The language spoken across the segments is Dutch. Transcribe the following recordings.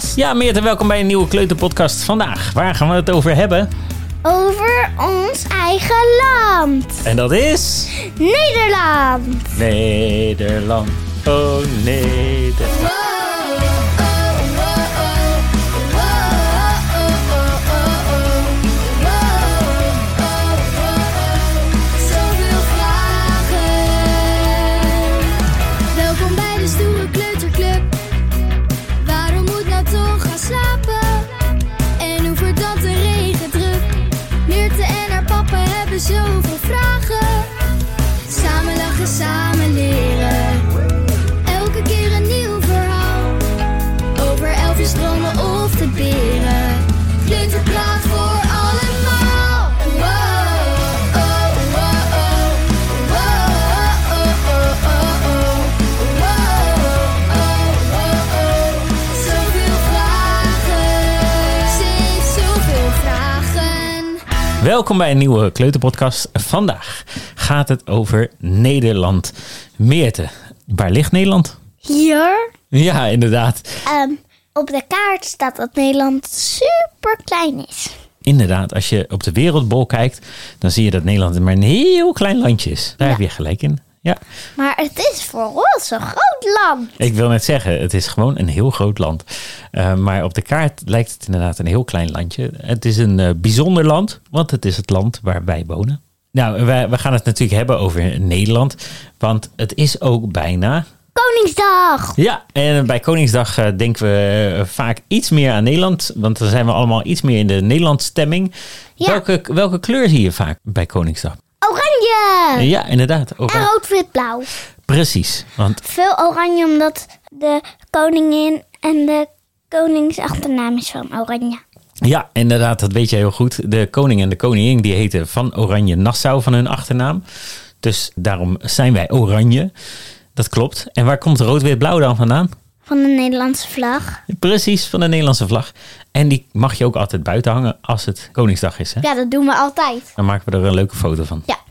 kleuterpodcast. Ja, Meerte, welkom bij een nieuwe kleuterpodcast. Vandaag, waar gaan we het over hebben? Over ons eigen land. En dat is... Nederland. Nederland, oh Nederland. Zoveel vragen, samen lachen, samen leren. Elke keer een nieuw verhaal, over elfjes, dromen of de beren. Kleuterpraat voor allemaal. Wow, oh, wow, oh. Wow, oh, oh, oh, oh. Wow, oh, oh, oh. Zoveel vragen, ze heeft zoveel vragen. Welkom bij een nieuwe kleuterpodcast. Vandaag gaat het over Nederland. Meerte, waar ligt Nederland? Hier? Ja, inderdaad. Op de kaart staat dat Nederland super klein is. Inderdaad, als je op de wereldbol kijkt, dan zie je dat Nederland maar een heel klein landje is. Daar heb je gelijk in. Ja. Maar het is voor ons een groot land. Ik wil net zeggen, het is gewoon een heel groot land. Maar op de kaart lijkt het inderdaad een heel klein landje. Het is een bijzonder land, want het is het land waar wij wonen. Nou, we gaan het natuurlijk hebben over Nederland, want het is ook bijna... Koningsdag! Ja, en bij Koningsdag denken we vaak iets meer aan Nederland, want dan zijn we allemaal iets meer in de Nederlandstemming. Ja. Welke kleur zie je vaak bij Koningsdag? Oranje! Ja, inderdaad. En rood, wit, blauw. Precies, want... Veel oranje omdat de koningin en de koningsachternaam is van Oranje. Ja, inderdaad, dat weet je heel goed. De koning en de koningin die heten van Oranje Nassau van hun achternaam. Dus daarom zijn wij oranje. Dat klopt. En waar komt rood-wit-blauw dan vandaan? Van de Nederlandse vlag. Precies, van de Nederlandse vlag. En die mag je ook altijd buiten hangen als het Koningsdag is. Hè? Ja, dat doen we altijd. Dan maken we er een leuke foto van. Ja.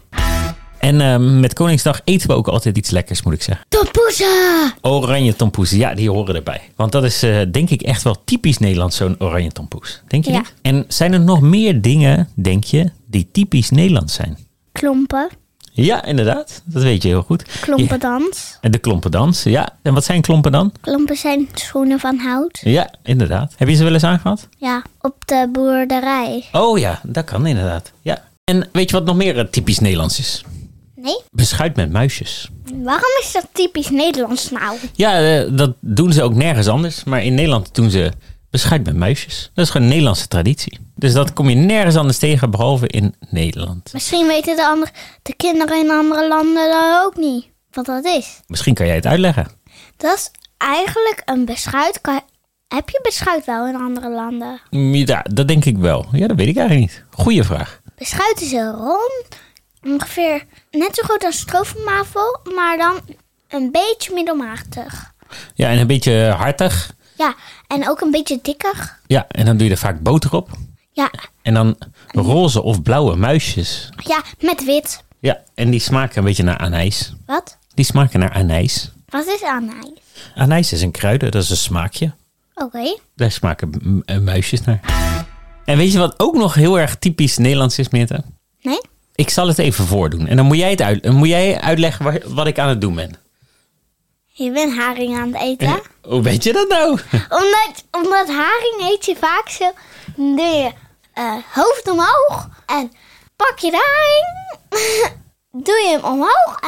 En met Koningsdag eten we ook altijd iets lekkers, moet ik zeggen. Tompoesen! Oranje tompoes, ja, die horen erbij. Want dat is denk ik echt wel typisch Nederlands, zo'n oranje tompoes. Denk je Ja. niet? En zijn er nog meer dingen, denk je, die typisch Nederlands zijn? Klompen. Ja, inderdaad. Dat weet je heel goed. Klompendans. En de klompendans, ja. En wat zijn klompen dan? Klompen zijn schoenen van hout. Ja, inderdaad. Heb je ze wel eens aangehad? Ja, op de boerderij. Oh ja, dat kan inderdaad. Ja. En weet je wat nog meer typisch Nederlands is? Nee? Beschuit met muisjes. Waarom is dat typisch Nederlands nou? Ja, dat doen ze ook nergens anders. Maar in Nederland doen ze beschuit met muisjes. Dat is gewoon een Nederlandse traditie. Dus dat kom je nergens anders tegen, behalve in Nederland. Misschien weten de kinderen in andere landen dat ook niet. Wat dat is. Misschien kan jij het uitleggen. Dat is eigenlijk een beschuit. Heb je beschuit wel in andere landen? Ja, dat denk ik wel. Ja, dat weet ik eigenlijk niet. Goeie vraag. Beschuit is een rond. Ongeveer net zo groot als stroopwafel. Maar dan een beetje middelmatig. Ja, en een beetje hartig. Ja, en ook een beetje dikker. Ja, en dan doe je er vaak boter op. Ja, En dan roze of blauwe muisjes. ja, met wit. Ja, en die smaken een beetje naar anijs. Wat? Die smaken naar anijs. Wat is anijs? Anijs is een kruiden, dat is een smaakje. Oké. Daar smaken muisjes naar. En weet je wat ook nog heel erg typisch Nederlands is, Meerte? Nee? Ik zal het even voordoen. En dan moet jij uitleggen wat ik aan het doen ben. Je bent haring aan het eten. Hoe weet je dat nou? Omdat haring eet je vaak zo. Dan doe je hoofd omhoog. En pak je de haring. Doe je hem omhoog.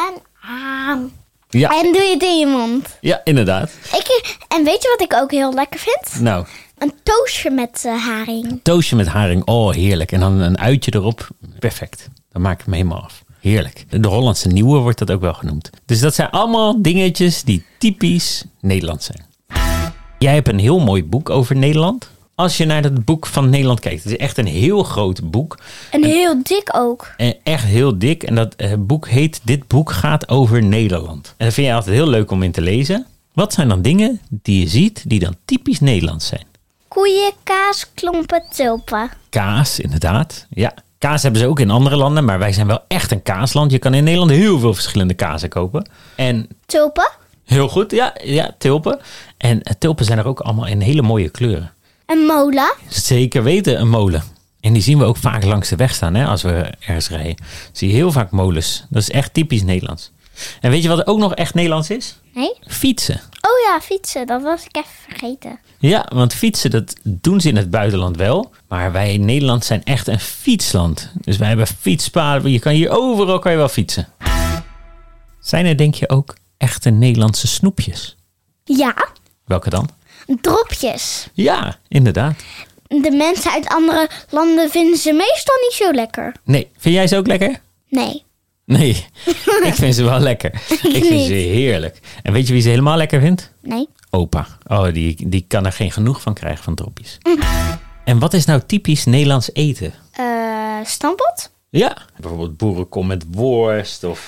Ja, En doe je het in je mond. ja, inderdaad. En weet je wat ik ook heel lekker vind? Nou, Een toastje met haring. toastje met haring. Oh, heerlijk. En dan een uitje erop. Perfect. Dan maak ik hem helemaal af. Heerlijk. De Hollandse nieuwe wordt dat ook wel genoemd. Dus dat zijn allemaal dingetjes die typisch Nederlands zijn. Jij hebt een heel mooi boek over Nederland. Als je naar dat boek van Nederland kijkt. Het is echt een heel groot boek. En heel dik ook. En echt heel dik. En dat boek heet Dit boek gaat over Nederland. En dat vind je altijd heel leuk om in te lezen. Wat zijn dan dingen die je ziet die dan typisch Nederlands zijn? Koeien, kaas, klompen, tulpen. Kaas, inderdaad. Ja, kaas hebben ze ook in andere landen. Maar wij zijn wel echt een kaasland. Je kan in Nederland heel veel verschillende kazen kopen. En Tulpen? Heel goed, ja, tulpen. En tulpen zijn er ook allemaal in hele mooie kleuren. Een molen. Zeker weten, een molen. En die zien we ook vaak langs de weg staan, hè, als we ergens rijden. Zie je heel vaak molens. Dat is echt typisch Nederlands. En weet je wat ook nog echt Nederlands is? Nee? Fietsen. Oh ja, fietsen. Dat was ik even vergeten. Ja, want fietsen, dat doen ze in het buitenland wel. Maar wij in Nederland zijn echt een fietsland. Dus wij hebben fietspaden. Je kan hier overal wel fietsen. Zijn er, denk je, ook echte Nederlandse snoepjes? Ja, Welke dan? dropjes. Ja, inderdaad. De mensen uit andere landen vinden ze meestal niet zo lekker. Nee, vind jij ze ook lekker? Nee. Nee, ik vind ze wel lekker. Ik vind niet. ze heerlijk. En weet je wie ze helemaal lekker vindt? Nee. Opa. Oh, die kan er geen genoeg van krijgen van dropjes. En wat is nou typisch Nederlands eten? Stampot? Ja, bijvoorbeeld boerenkom met worst of...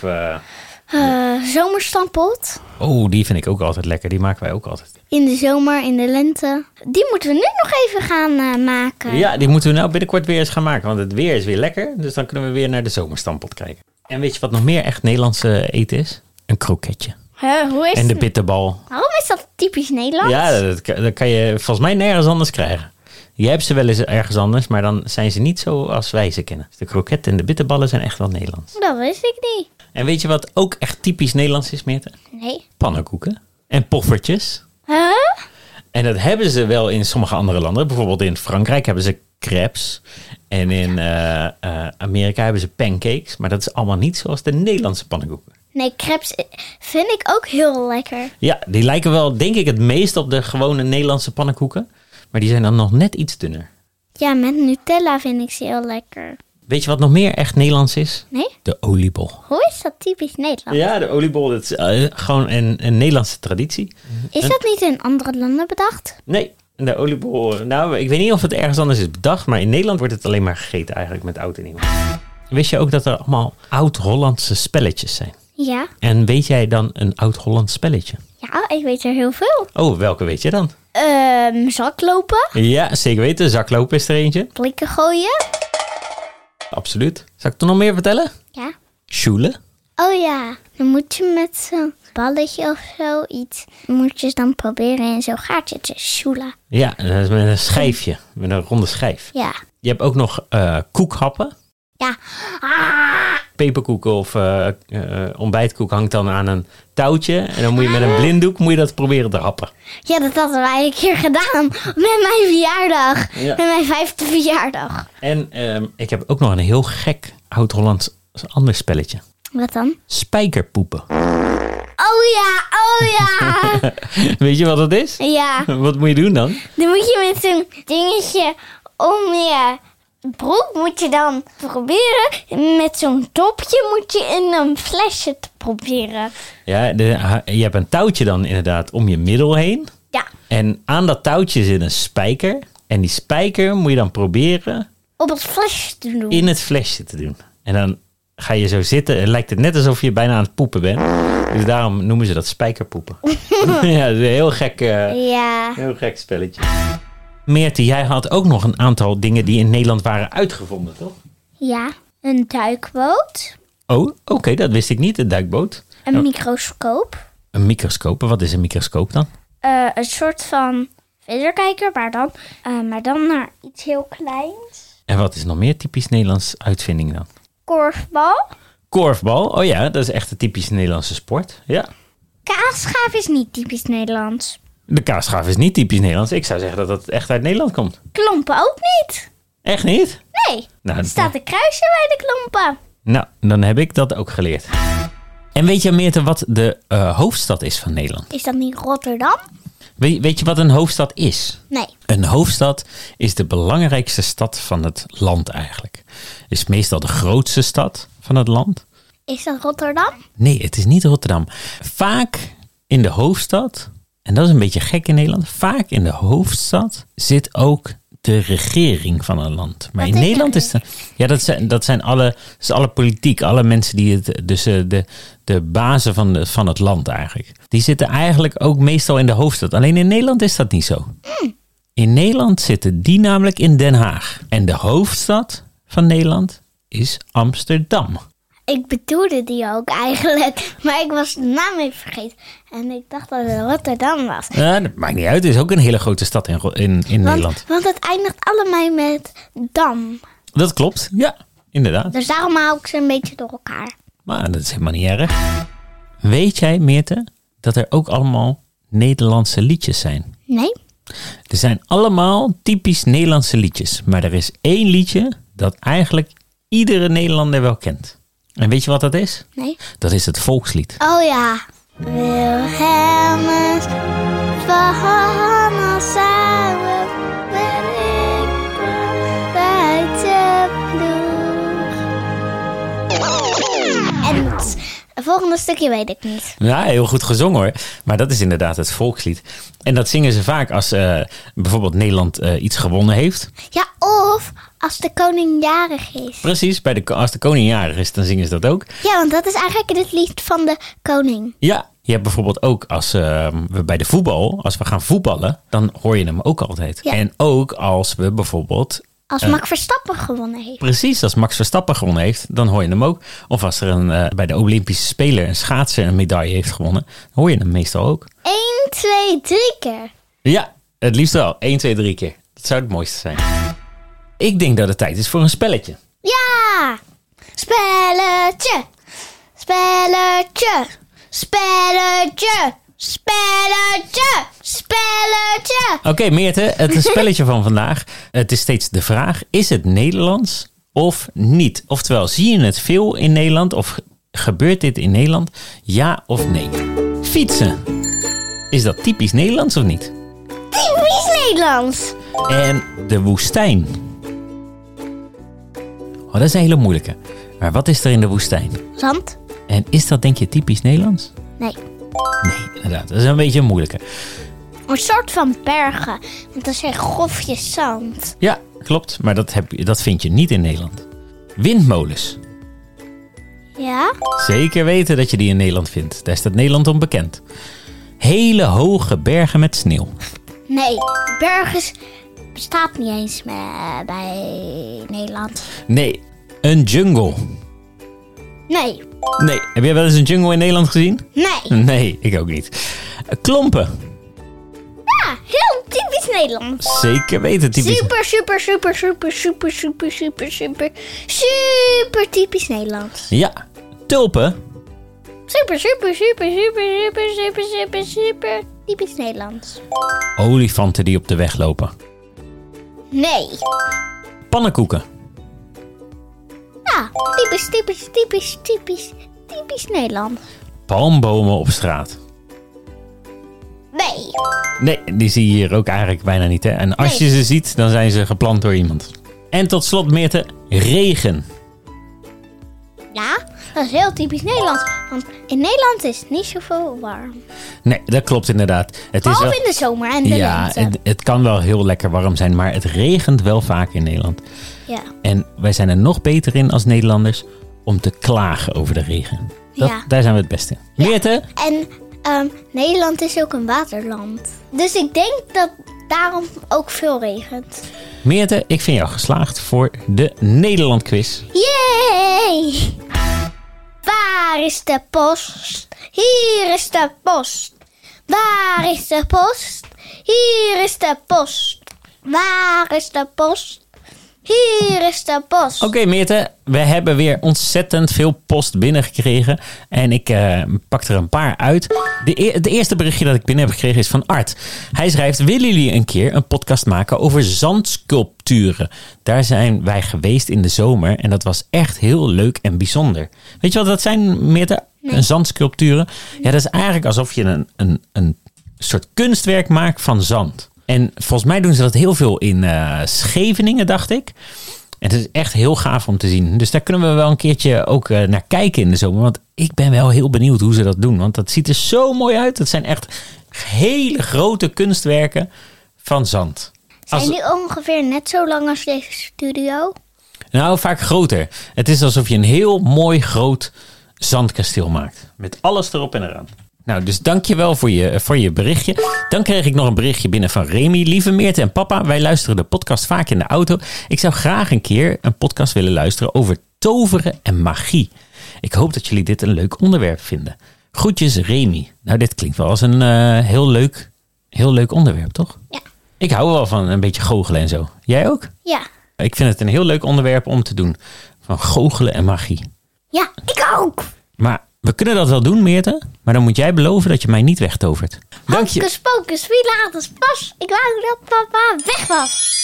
Zomerstampot. Oh, die vind ik ook altijd lekker. Die maken wij ook altijd. In de zomer, in de lente. Die moeten we nu nog even gaan maken. Ja, die moeten we nou binnenkort weer eens gaan maken. Want het weer is weer lekker. Dus dan kunnen we weer naar de zomerstampot kijken. En weet je wat nog meer echt Nederlandse eten is? Een kroketje. Hoe is En de het? bitterbal. Waarom is dat typisch Nederlands? Ja, dat kan je volgens mij nergens anders krijgen. Je hebt ze wel eens ergens anders, maar dan zijn ze niet zo als wij ze kennen. Dus de kroketten en de bitterballen zijn echt wel Nederlands. Dat wist ik niet. En weet je wat ook echt typisch Nederlands is, Meerte? Nee. Pannenkoeken en poffertjes. Huh? En dat hebben ze wel in sommige andere landen. Bijvoorbeeld in Frankrijk hebben ze crepes. En in Amerika hebben ze pancakes. Maar dat is allemaal niet zoals de Nederlandse pannenkoeken. Nee, crepes vind ik ook heel lekker. Ja, die lijken wel, denk ik, het meest op de gewone Nederlandse pannenkoeken. Maar die zijn dan nog net iets dunner. Ja, met Nutella vind ik ze heel lekker. Weet je wat nog meer echt Nederlands is? Nee? De oliebol. Hoe is dat typisch Nederlands? Ja, de oliebol, dat is gewoon een Nederlandse traditie. Is dat niet in andere landen bedacht? Nee, de oliebol, nou, ik weet niet of het ergens anders is bedacht, maar in Nederland wordt het alleen maar gegeten eigenlijk met oud en nieuw. Wist je ook dat er allemaal oud-Hollandse spelletjes zijn? Ja. En weet jij dan een oud-Hollands spelletje? Ja, ik weet er heel veel. Oh, welke weet je dan? Zaklopen, Ja, zeker weten. Zaklopen is er eentje. blikken gooien. Absoluut. Zal ik er nog meer vertellen? Ja. Sjoelen. Oh ja, dan moet je met zo'n balletje of zoiets, moet je dan proberen in zo'n gaatje te sjoelen. Ja, dat is met een schijfje. Met een ronde schijf. Ja. Je hebt ook nog koekhappen. Ja. Peperkoek of ontbijtkoek hangt dan aan een touwtje. En dan moet je met een blinddoek dat proberen te happen. Ja, dat hadden wij een keer gedaan met mijn verjaardag. Ja. Met mijn 5e verjaardag. En ik heb ook nog een heel gek oud-Hollands ander spelletje. Wat dan? Spijkerpoepen. Oh ja. Weet je wat dat is? Ja. Wat moet je doen dan? Dan moet je met zo'n dingetje om je broek moet je dan proberen. Met zo'n topje moet je in een flesje te proberen. Ja, je hebt een touwtje dan inderdaad om je middel heen. Ja. En aan dat touwtje zit een spijker. En die spijker moet je dan proberen Op het flesje te doen. in het flesje te doen. En dan ga je zo zitten en lijkt het net alsof je bijna aan het poepen bent. Dus daarom noemen ze dat spijkerpoepen. Ja, dat is een heel gek spelletje. Meerte, jij had ook nog een aantal dingen die in Nederland waren uitgevonden, toch? Ja. Een duikboot. Oh, oké, dat wist ik niet, een duikboot. Een microscoop. Een microscoop, wat is een microscoop dan? Een soort van verrekijker, maar dan naar iets heel kleins. En wat is nog meer typisch Nederlands uitvinding dan? Korfbal. Korfbal, oh ja, dat is echt een typische Nederlandse sport. Ja. Kaasschaaf is niet typisch Nederlands. De kaasschaaf is niet typisch Nederlands. Ik zou zeggen dat dat echt uit Nederland komt. Klompen ook niet. Echt niet? Nee, Nou, er staat een kruisje bij de klompen. Nou, dan heb ik dat ook geleerd. En weet je, Meerte, wat de hoofdstad is van Nederland? Is dat niet Rotterdam? Weet je wat een hoofdstad is? Nee. Een hoofdstad is de belangrijkste stad van het land eigenlijk. Is meestal de grootste stad van het land. Is dat Rotterdam? Nee, het is niet Rotterdam. Vaak in de hoofdstad, en dat is een beetje gek in Nederland, vaak in de hoofdstad zit ook de regering van een land. Maar Wat in is Nederland is dat zijn alle politiek, alle mensen die het, dus de bazen van het land eigenlijk. Die zitten eigenlijk ook meestal in de hoofdstad. Alleen in Nederland is dat niet zo. In Nederland zitten die namelijk in Den Haag. En de hoofdstad van Nederland is Amsterdam. Ik bedoelde die ook eigenlijk. Maar ik was de naam even vergeten. En ik dacht dat het Rotterdam was. Ja, dat maakt niet uit. Het is ook een hele grote stad in Nederland. Want het eindigt allemaal met Dam. Dat klopt, ja, inderdaad. Dus daarom hou ik ze een beetje door elkaar. Maar dat is helemaal niet erg. Weet jij, Meerte, dat er ook allemaal Nederlandse liedjes zijn? Nee? Er zijn allemaal typisch Nederlandse liedjes. Maar er is één liedje dat eigenlijk iedere Nederlander wel kent. En weet je wat dat is? Nee? Dat is het volkslied. Oh ja. Wilhelmus van samen ben ik bij de ploeg. En het volgende stukje weet ik niet. Ja, heel goed gezongen hoor. Maar dat is inderdaad het volkslied. En dat zingen ze vaak als bijvoorbeeld Nederland iets gewonnen heeft. Ja, of als de koning jarig is. Precies, als de koning jarig is, dan zingen ze dat ook. Ja, want dat is eigenlijk het lied van de koning. Ja, je hebt bijvoorbeeld ook als we bij de voetbal, als we gaan voetballen, dan hoor je hem ook altijd. Ja. En ook als we bijvoorbeeld... Als Max Verstappen gewonnen heeft. Precies, als Max Verstappen gewonnen heeft, dan hoor je hem ook. Of als er bij de Olympische Spelen een schaatser een medaille heeft gewonnen, dan hoor je hem meestal ook. 1, 2, 3 keer. Ja, het liefst wel. 1, 2, 3 keer. Dat zou het mooiste zijn. Ik denk dat het tijd is voor een spelletje. Ja! Spelletje! Spelletje! Spelletje! Spelletje! Spelletje! Oké, Meerte, het spelletje van vandaag. Het is steeds de vraag, is het Nederlands of niet? Oftewel, zie je het veel in Nederland of gebeurt dit in Nederland? Ja of nee? Fietsen. Is dat typisch Nederlands of niet? Typisch Nederlands. En de woestijn. Oh, dat is een hele moeilijke. Maar wat is er in de woestijn? Zand? En is dat denk je typisch Nederlands? Nee. Nee, inderdaad. Dat is een beetje een moeilijke. Een soort van bergen. Want dat zijn grofjes zand. Ja, klopt. Maar dat vind je niet in Nederland. Windmolens. Ja? Zeker weten dat je die in Nederland vindt. Daar staat Nederland om bekend. Hele hoge bergen met sneeuw. Nee, bergen bestaat niet eens bij Nederland. Nee, een jungle. Nee. Nee, heb jij wel eens een jungle in Nederland gezien? Nee. Nee, ik ook niet. Klompen. Ja, heel typisch Nederlands. Zeker weten. Typisch. Super typisch Nederlands. Ja, tulpen. Super typisch Nederlands. Olifanten die op de weg lopen. Nee. Pannenkoeken. Ja, typisch Nederlands. Palmbomen op straat. Nee. Nee, die zie je hier ook eigenlijk bijna niet. Hè? En als je ze ziet, dan zijn ze geplant door iemand. En tot slot, Meerte, regen. Ja, dat is heel typisch Nederlands. Want in Nederland is het niet zoveel warm. Nee, dat klopt inderdaad. Het Behalve is wel... in de zomer en de Ja, lente. het kan wel heel lekker warm zijn, maar het regent wel vaak in Nederland. Ja. En wij zijn er nog beter in als Nederlanders om te klagen over de regen. Ja. Daar zijn we het beste in. Meerte? En Nederland is ook een waterland. Dus ik denk dat daarom ook veel regent. Meerte, ik vind jou geslaagd voor de Nederland quiz. Yay! Waar is de post? Hier is de post. Waar is de post? Hier is de post. Waar is de post? Hier is de post. Oké, Meerte, we hebben weer ontzettend veel post binnengekregen. En ik pak er een paar uit. Het eerste berichtje dat ik binnen heb gekregen is van Art. Hij schrijft, willen jullie een keer een podcast maken over zandsculpturen? Daar zijn wij geweest in de zomer en dat was echt heel leuk en bijzonder. Weet je wat dat zijn, Meerte? Nee. Een zandsculpturen? Ja, dat is eigenlijk alsof je een soort kunstwerk maakt van zand. En volgens mij doen ze dat heel veel in Scheveningen, dacht ik. En het is echt heel gaaf om te zien. Dus daar kunnen we wel een keertje ook naar kijken in de zomer. Want ik ben wel heel benieuwd hoe ze dat doen. Want dat ziet er zo mooi uit. Het zijn echt hele grote kunstwerken van zand. Zijn die ongeveer net zo lang als deze studio? Nou, vaak groter. Het is alsof je een heel mooi groot zandkasteel maakt. Met alles erop en eraan. Nou, dus dankjewel voor je berichtje. Dan kreeg ik nog een berichtje binnen van Remy. Lieve Meerte en papa, wij luisteren de podcast vaak in de auto. Ik zou graag een keer een podcast willen luisteren over toveren en magie. Ik hoop dat jullie dit een leuk onderwerp vinden. Groetjes Remy. Nou, dit klinkt wel als een heel leuk onderwerp, toch? Ja. Ik hou wel van een beetje goochelen en zo. Jij ook? Ja. Ik vind het een heel leuk onderwerp om te doen. Van goochelen en magie. Ja, ik ook. Maar we kunnen dat wel doen, Meerte. Maar dan moet jij beloven dat je mij niet wegtovert. Dank je. Hocus pocus, pilatus pas. Ik wou dat papa weg was.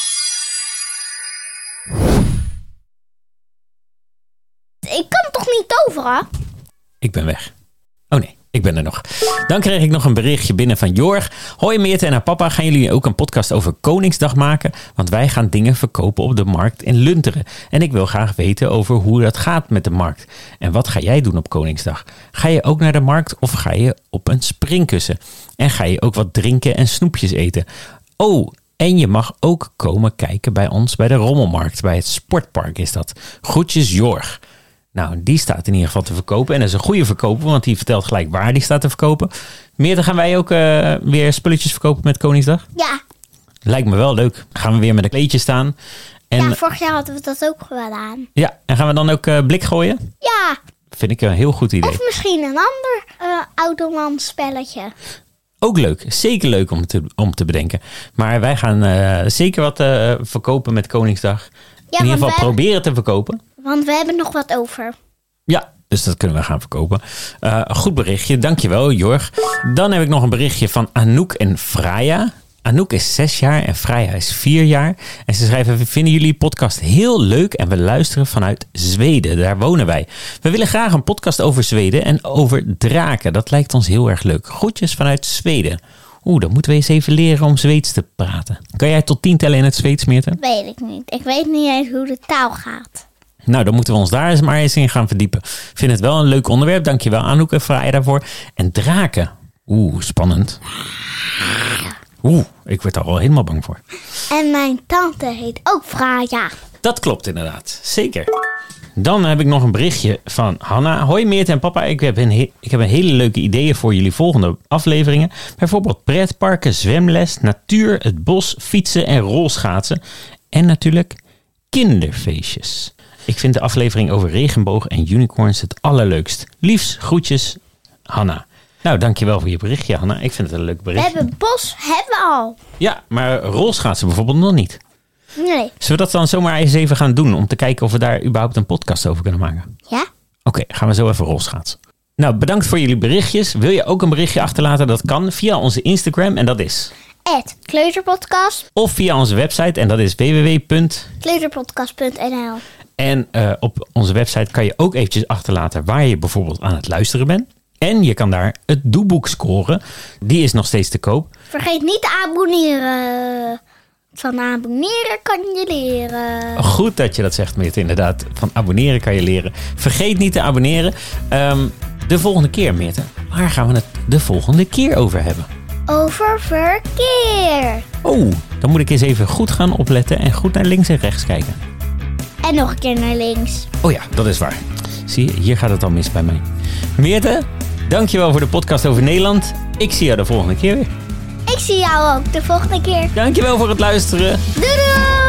Ik kan toch niet toveren? Ik ben weg. Oh nee, ik ben er nog. Dan kreeg ik nog een berichtje binnen van Jorg. Hoi Meerte en haar papa, gaan jullie ook een podcast over Koningsdag maken? Want wij gaan dingen verkopen op de markt in Lunteren. En ik wil graag weten over hoe dat gaat met de markt. En wat ga jij doen op Koningsdag? Ga je ook naar de markt of ga je op een springkussen? En ga je ook wat drinken en snoepjes eten? Oh, en je mag ook komen kijken bij ons bij de Rommelmarkt. Bij het Sportpark is dat. Groetjes Jorg. Nou, die staat in ieder geval te verkopen. En dat is een goede verkoper, want die vertelt gelijk waar die staat te verkopen. Meerte, gaan wij ook weer spulletjes verkopen met Koningsdag? Ja. Lijkt me wel leuk. Gaan we weer met een kleedje staan. En, Ja, vorig jaar hadden we dat ook gedaan. Ja, en gaan we dan ook blik gooien? Ja. Vind ik een heel goed idee. Of misschien een ander oudermansspelletje. Ook leuk. Zeker leuk om te bedenken. Maar wij gaan zeker wat verkopen met Koningsdag. Ja, in ieder geval proberen te verkopen. Want we hebben nog wat over. Ja, dus dat kunnen we gaan verkopen. Een goed berichtje, dankjewel Jorg. Dan heb ik nog een berichtje van Anouk en Freya. Anouk is 6 jaar en Freya is 4 jaar. En ze schrijven, we vinden jullie podcast heel leuk en we luisteren vanuit Zweden. Daar wonen wij. We willen graag een podcast over Zweden en over draken. Dat lijkt ons heel erg leuk. Groetjes vanuit Zweden. Dan moeten we eens even leren om Zweeds te praten. Kan jij tot 10 tellen in het Zweeds, Meerte? Weet ik niet. Ik weet niet eens hoe de taal gaat. Nou, dan moeten we ons daar maar eens in gaan verdiepen. Ik vind het wel een leuk onderwerp. Dankjewel Anouk en Freya daarvoor. En draken. Spannend. Ik word er al helemaal bang voor. En mijn tante heet ook Freya. Dat klopt inderdaad. Zeker. Dan heb ik nog een berichtje van Hanna. Hoi Meerte en papa, ik heb een hele leuke ideeën voor jullie volgende afleveringen. Bijvoorbeeld pretparken, zwemles, natuur, het bos, fietsen en rolschaatsen. En natuurlijk kinderfeestjes. Ik vind de aflevering over regenboog en unicorns het allerleukst. Liefs, groetjes, Hanna. Nou, dankjewel voor je berichtje, Hanna. Ik vind het een leuk berichtje. We hebben bos, hebben we al. Ja, maar rolschaatsen bijvoorbeeld nog niet. Nee. Zullen we dat dan zomaar eens even gaan doen om te kijken of we daar überhaupt een podcast over kunnen maken? Ja? Oké, gaan we zo even rolschaatsen. Nou, bedankt voor jullie berichtjes. Wil je ook een berichtje achterlaten? Dat kan via onze Instagram en dat is... @kleuterpodcast. Of via onze website en dat is kleuterpodcast.nl. En op onze website kan je ook eventjes achterlaten waar je bijvoorbeeld aan het luisteren bent. En je kan daar het doeboek scoren. Die is nog steeds te koop. Vergeet niet te abonneren. Van abonneren kan je leren. Goed dat je dat zegt, Meerte, inderdaad. Van abonneren kan je leren. Vergeet niet te abonneren. De volgende keer, Meerte. Waar gaan we het de volgende keer over hebben? Over verkeer. Dan moet ik eens even goed gaan opletten en goed naar links en rechts kijken. En nog een keer naar links. Ja, dat is waar. Zie je, hier gaat het al mis bij mij. Meerte, dankjewel voor de podcast over Nederland. Ik zie jou de volgende keer weer. Ik zie jou ook de volgende keer. Dankjewel voor het luisteren. Doei doei!